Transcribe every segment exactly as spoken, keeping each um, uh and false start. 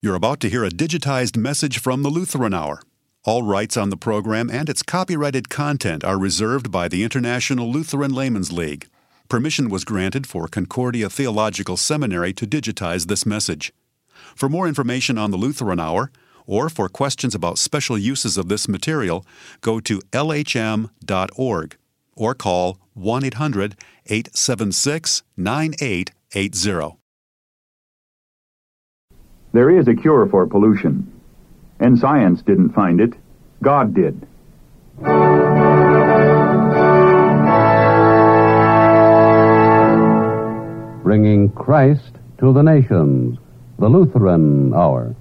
You're about to hear a digitized message from the Lutheran Hour. All rights on the program and its copyrighted content are reserved by the International Lutheran Laymen's League. Permission was granted for Concordia Theological Seminary to digitize this message. For more information on the Lutheran Hour, or for questions about special uses of this material, go to L H M dot org or call one eight hundred, eight seven six, nine eight eight zero. There is a cure for pollution, and science didn't find it. God did. Bringing Christ to the nations, the Lutheran Hour.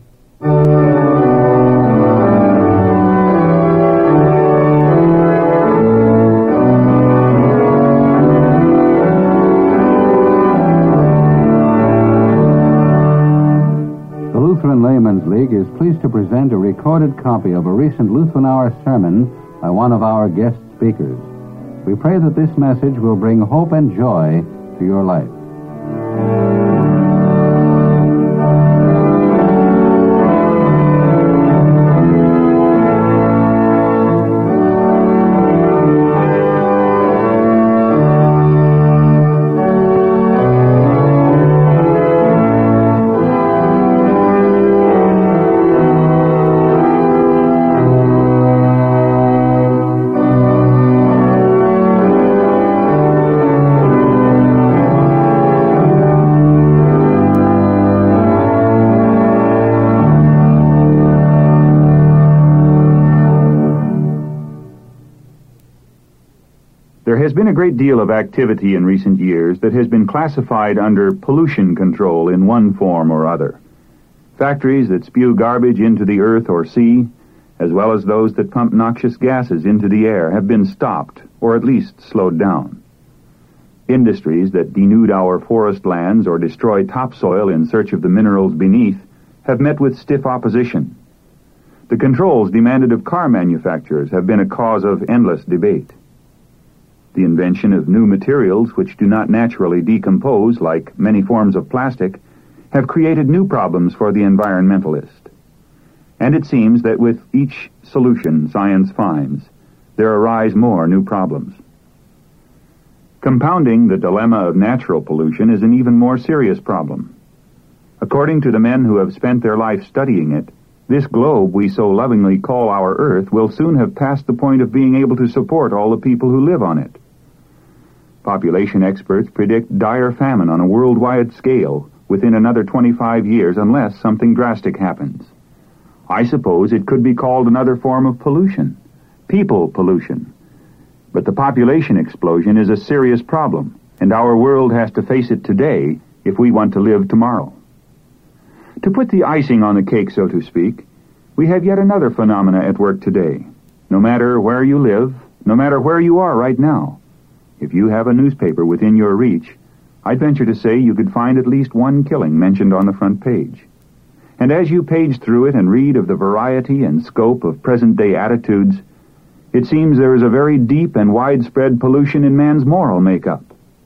Laymen's League is pleased to present a recorded copy of a recent Lutheran Hour sermon by one of our guest speakers. We pray that this message will bring hope and joy to your life. There has been a great deal of activity in recent years that has been classified under pollution control in one form or other. Factories that spew garbage into the earth or sea, as well as those that pump noxious gases into the air, have been stopped, or at least slowed down. Industries that denude our forest lands or destroy topsoil in search of the minerals beneath have met with stiff opposition. The controls demanded of car manufacturers have been a cause of endless debate. The invention of new materials which do not naturally decompose, like many forms of plastic, have created new problems for the environmentalist. And it seems that with each solution science finds, there arise more new problems. Compounding the dilemma of natural pollution is an even more serious problem. According to the men who have spent their life studying it, this globe we so lovingly call our Earth will soon have passed the point of being able to support all the people who live on it. Population experts predict dire famine on a worldwide scale within another twenty-five years unless something drastic happens. I suppose it could be called another form of pollution, people pollution. But the population explosion is a serious problem, and our world has to face it today if we want to live tomorrow. To put the icing on the cake, so to speak, we have yet another phenomena at work today. No matter where you live, no matter where you are right now, if you have a newspaper within your reach, I'd venture to say you could find at least one killing mentioned on the front page. And as you page through it and read of the variety and scope of present-day attitudes, it seems there is a very deep and widespread pollution in man's moral makeup.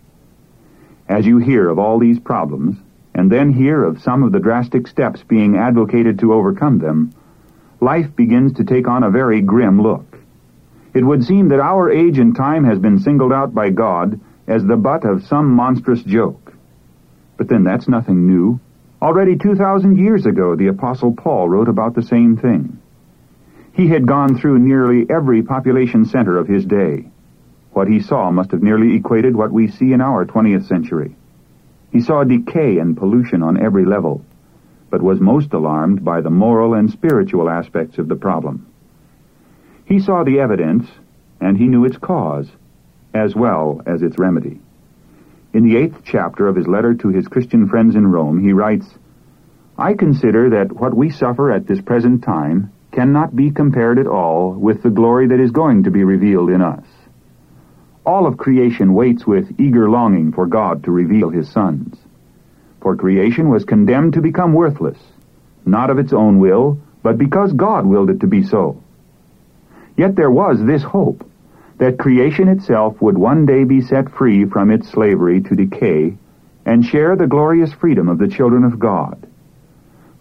As you hear of all these problems, and then hear of some of the drastic steps being advocated to overcome them, life begins to take on a very grim look. It would seem that our age and time has been singled out by God as the butt of some monstrous joke. But then that's nothing new. Already two thousand years ago, the Apostle Paul wrote about the same thing. He had gone through nearly every population center of his day. What he saw must have nearly equated what we see in our twentieth century. He saw decay and pollution on every level, but was most alarmed by the moral and spiritual aspects of the problem. He saw the evidence, and he knew its cause, as well as its remedy. In the eighth chapter of his letter to his Christian friends in Rome, he writes, "I consider that what we suffer at this present time cannot be compared at all with the glory that is going to be revealed in us. All of creation waits with eager longing for God to reveal his sons. For creation was condemned to become worthless, not of its own will, but because God willed it to be so. Yet there was this hope, that creation itself would one day be set free from its slavery to decay and share the glorious freedom of the children of God.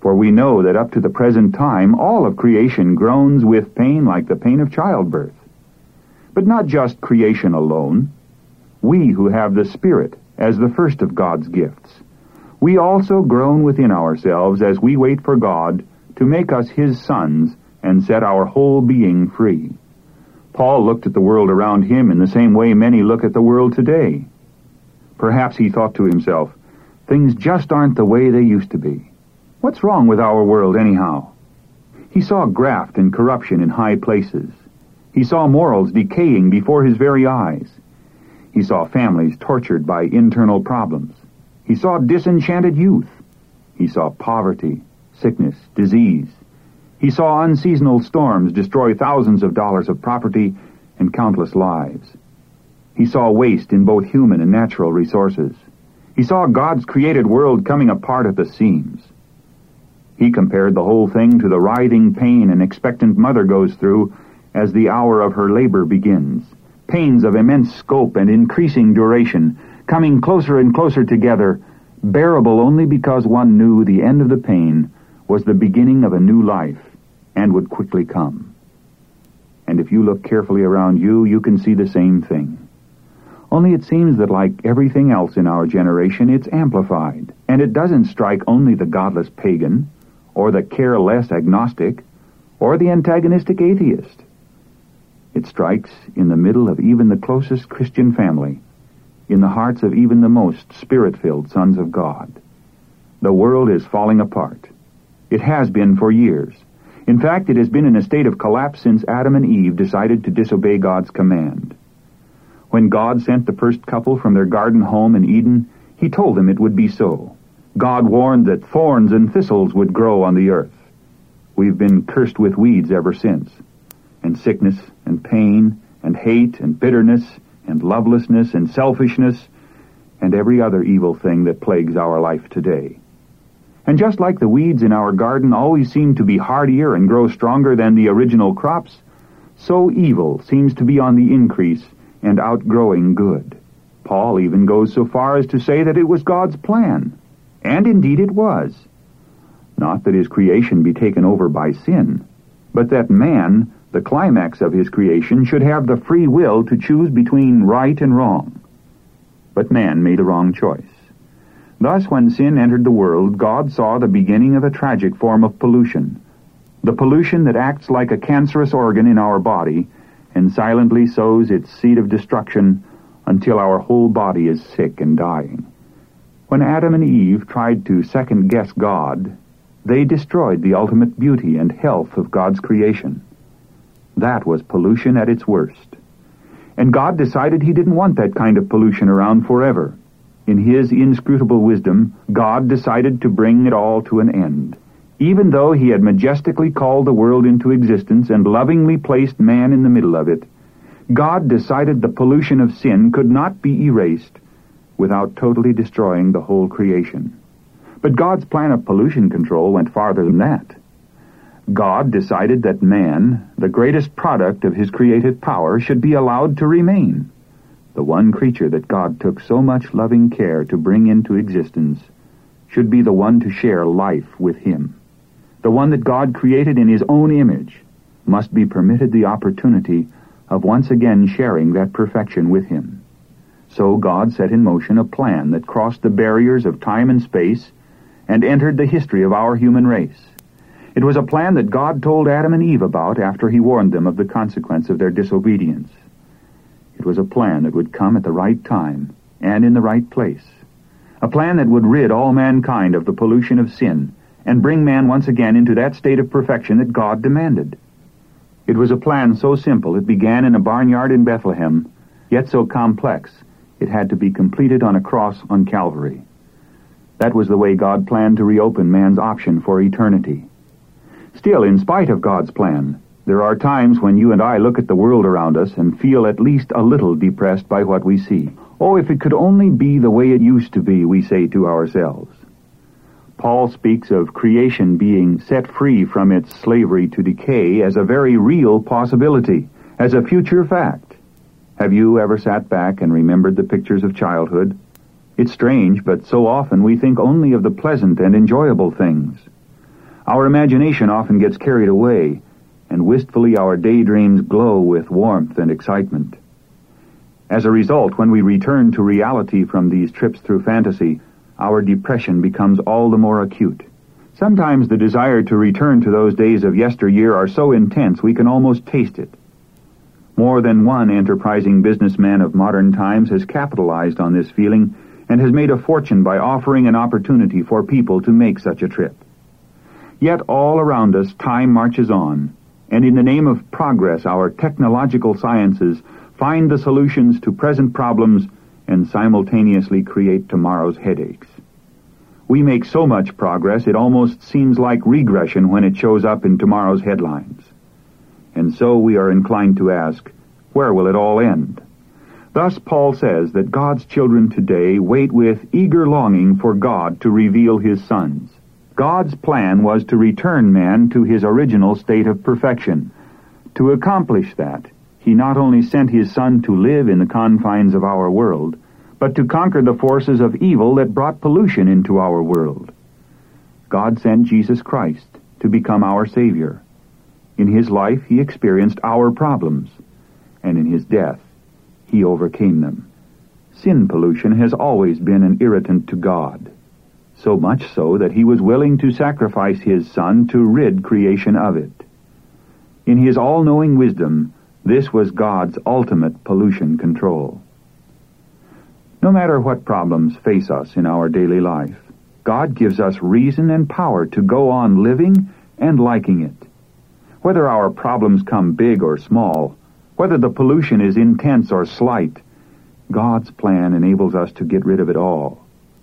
For we know that up to the present time all of creation groans with pain like the pain of childbirth. But not just creation alone. We who have the Spirit as the first of God's gifts, we also groan within ourselves as we wait for God to make us His sons and set our whole being free. Paul looked at the world around him in the same way many look at the world today. Perhaps he thought to himself, things just aren't the way they used to be. What's wrong with our world anyhow? He saw graft and corruption in high places. He saw morals decaying before his very eyes. He saw families tortured by internal problems. He saw disenchanted youth. He saw poverty, sickness, disease. He saw unseasonal storms destroy thousands of dollars of property and countless lives. He saw waste in both human and natural resources. He saw God's created world coming apart at the seams. He compared the whole thing to the writhing pain an expectant mother goes through as the hour of her labor begins. Pains of immense scope and increasing duration, coming closer and closer together, bearable only because one knew the end of the pain was the beginning of a new life and would quickly come. And if you look carefully around you, you can see the same thing. Only it seems that like everything else in our generation, it's amplified, and it doesn't strike only the godless pagan, or the careless agnostic, or the antagonistic atheist. It strikes in the middle of even the closest Christian family, in the hearts of even the most spirit-filled sons of God. The world is falling apart. It has been for years. In fact, it has been in a state of collapse since Adam and Eve decided to disobey God's command. When God sent the first couple from their garden home in Eden, He told them it would be so. God warned that thorns and thistles would grow on the earth. We've been cursed with weeds ever since, and sickness and pain and hate and bitterness and lovelessness and selfishness and every other evil thing that plagues our life today. And just like the weeds in our garden always seem to be hardier and grow stronger than the original crops, so evil seems to be on the increase and outgrowing good. Paul even goes so far as to say that it was God's plan, and indeed it was. Not that his creation be taken over by sin, but that man, the climax of his creation, should have the free will to choose between right and wrong. But man made a wrong choice. Thus, when sin entered the world, God saw the beginning of a tragic form of pollution, the pollution that acts like a cancerous organ in our body and silently sows its seed of destruction until our whole body is sick and dying. When Adam and Eve tried to second-guess God, they destroyed the ultimate beauty and health of God's creation. That was pollution at its worst. And God decided He didn't want that kind of pollution around forever. In His inscrutable wisdom, God decided to bring it all to an end. Even though He had majestically called the world into existence and lovingly placed man in the middle of it, God decided the pollution of sin could not be erased without totally destroying the whole creation. But God's plan of pollution control went farther than that. God decided that man, the greatest product of His creative power, should be allowed to remain. The one creature that God took so much loving care to bring into existence should be the one to share life with Him. The one that God created in His own image must be permitted the opportunity of once again sharing that perfection with Him. So God set in motion a plan that crossed the barriers of time and space and entered the history of our human race. It was a plan that God told Adam and Eve about after He warned them of the consequence of their disobedience. It was a plan that would come at the right time and in the right place. A plan that would rid all mankind of the pollution of sin and bring man once again into that state of perfection that God demanded. It was a plan so simple it began in a barnyard in Bethlehem, yet so complex it had to be completed on a cross on Calvary. That was the way God planned to reopen man's option for eternity. Still, in spite of God's plan, there are times when you and I look at the world around us and feel at least a little depressed by what we see. Oh, if it could only be the way it used to be, we say to ourselves. Paul speaks of creation being set free from its slavery to decay as a very real possibility, as a future fact. Have you ever sat back and remembered the pictures of childhood? It's strange, but so often we think only of the pleasant and enjoyable things. Our imagination often gets carried away, and wistfully our daydreams glow with warmth and excitement. As a result, when we return to reality from these trips through fantasy, our depression becomes all the more acute. Sometimes the desire to return to those days of yesteryear are so intense we can almost taste it. More than one enterprising businessman of modern times has capitalized on this feeling and has made a fortune by offering an opportunity for people to make such a trip. Yet all around us time marches on, and in the name of progress our technological sciences find the solutions to present problems and simultaneously create tomorrow's headaches. We make so much progress it almost seems like regression when it shows up in tomorrow's headlines. And so we are inclined to ask, where will it all end? Thus Paul says that God's children today wait with eager longing for God to reveal his sons. God's plan was to return man to his original state of perfection. To accomplish that, he not only sent his Son to live in the confines of our world, but to conquer the forces of evil that brought pollution into our world. God sent Jesus Christ to become our Savior. In his life, he experienced our problems, and in his death, he overcame them. Sin pollution has always been an irritant to God, so much so that he was willing to sacrifice his Son to rid creation of it. In his all-knowing wisdom, this was God's ultimate pollution control. No matter what problems face us in our daily life, God gives us reason and power to go on living and liking it. Whether our problems come big or small, whether the pollution is intense or slight, God's plan enables us to get rid of it all.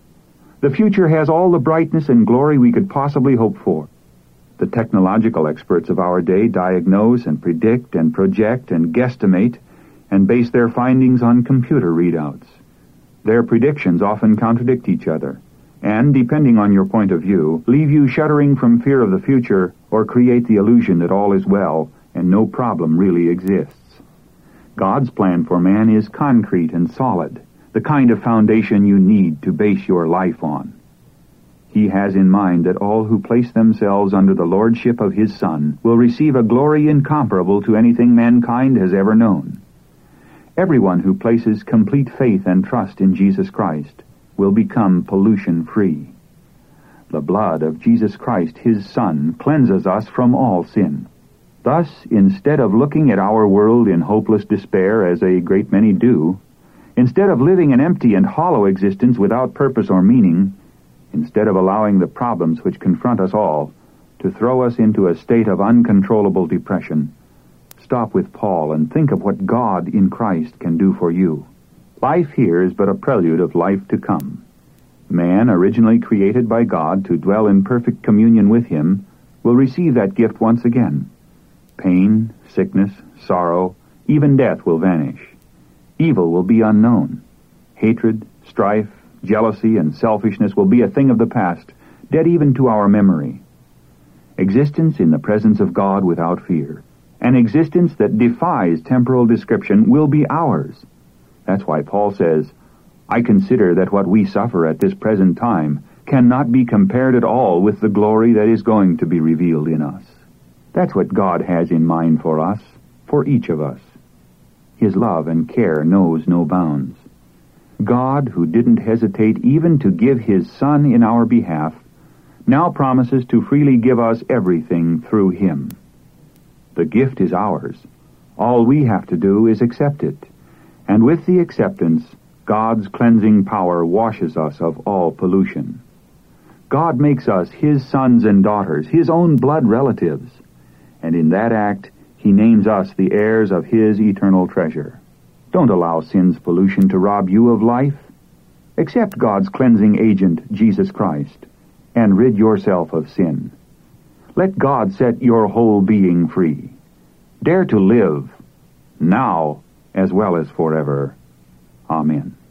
The future has all the brightness and glory we could possibly hope for. The technological experts of our day diagnose and predict and project and guesstimate and base their findings on computer readouts. Their predictions often contradict each other, and, depending on your point of view, leave you shuddering from fear of the future or create the illusion that all is well and no problem really exists. God's plan for man is concrete and solid, the kind of foundation you need to base your life on. He has in mind that all who place themselves under the lordship of his Son will receive a glory incomparable to anything mankind has ever known. Everyone who places complete faith and trust in Jesus Christ will become pollution-free. The blood of Jesus Christ, his Son, cleanses us from all sin. Thus, instead of looking at our world in hopeless despair, as a great many do, instead of living an empty and hollow existence without purpose or meaning, instead of allowing the problems which confront us all to throw us into a state of uncontrollable depression, stop with Paul and think of what God in Christ can do for you. Life here is but a prelude of life to come. Man, originally created by God to dwell in perfect communion with him, will receive that gift once again. Pain, sickness, sorrow, even death will vanish. Evil will be unknown. Hatred, strife, jealousy, and selfishness will be a thing of the past, dead even to our memory. Existence in the presence of God without fear, an existence that defies temporal description, will be ours. That's why Paul says, I consider that what we suffer at this present time cannot be compared at all with the glory that is going to be revealed in us. That's what God has in mind for us, for each of us. His love and care knows no bounds. God, who didn't hesitate even to give his Son in our behalf, now promises to freely give us everything through him. The gift is ours. All we have to do is accept it. And with the acceptance, God's cleansing power washes us of all pollution. God makes us his sons and daughters, his own blood relatives. And in that act, he names us the heirs of his eternal treasure. Don't allow sin's pollution to rob you of life. Accept God's cleansing agent, Jesus Christ, and rid yourself of sin. Let God set your whole being free. Dare to live, now as well as forever. Amen.